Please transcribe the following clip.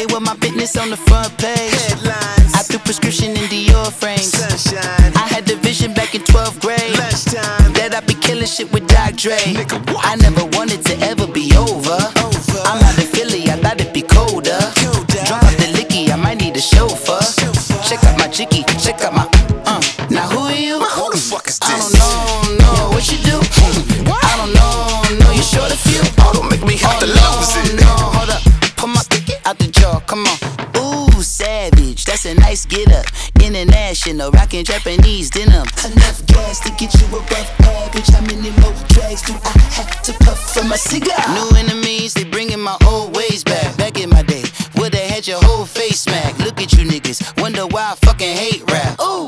They were my business on the front page. Headlines. I threw prescription in Dior frames. Sunshine. I had the vision back in 12th grade Lunchtime. that I'd be killing shit with Dr. Dre. Nigga, what? I never wanted to ever be over. I'm out in Philly, I thought it'd be colder. Drunk off the licky, I might need a chauffeur. Check out my chicky, check out my Now who are you? Who the fuck is this? I don't know what you do. I don't know you short a few. Oh, don't make me have to lose it. No, hold up, pull my picket out the jar, come on. Ooh, savage, that's a nice get up. International, rockin' Japanese denim. Enough gas to get you above average. How many more drags do I have to puff for my cigar? New enemies, they bringing my old ways back. Back in my day, would've had your whole face smacked. Look at you niggas, wonder why I fucking hate rap. Ooh.